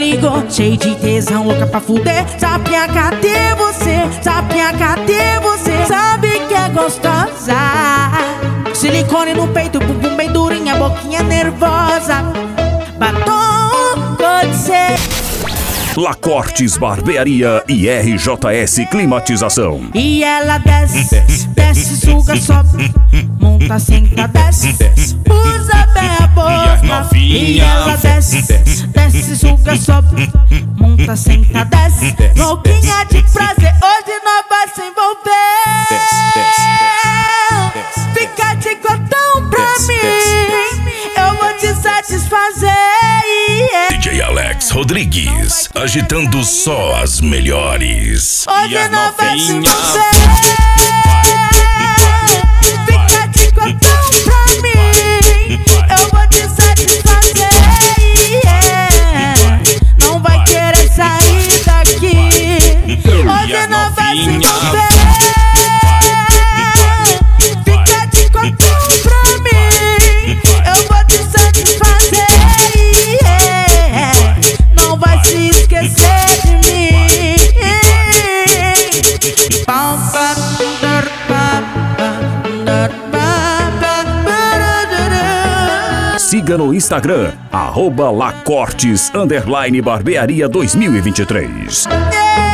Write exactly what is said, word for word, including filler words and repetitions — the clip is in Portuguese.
ligou, cheio de tesão, louca pra fuder. Sapinha, cadê você? Sapinha, cadê você? Sabe que é gostosa. Silicone no peito, bumbum bem durinha, boquinha nervosa. Batom cor de cera. Lacortes Barbearia e R J S Climatização. E ela desce, desce, desce, suga, sobe, monta, senta, desce, desce, usa bem a boca. E ela desce, desce, desce, suga, sobe, monta, senta, desce, louquinha de prazer, hoje nós vai se envolver. Fica de cotão pra mim, eu vou te satisfazer. D J Alex Rodrigues, agitando só as melhores. Hoje nós vai se envolver. Fica de cotão pra mim, eu vou te satisfazer. Não vai querer sair daqui. Hoje nós vai se envolver. Fica de cotão pra mim, eu vou te satisfazer. Não vai se esquecer de mim. Siga no Instagram, arroba Lacortes underline Barbearia dois mil e vinte e três. Yeah!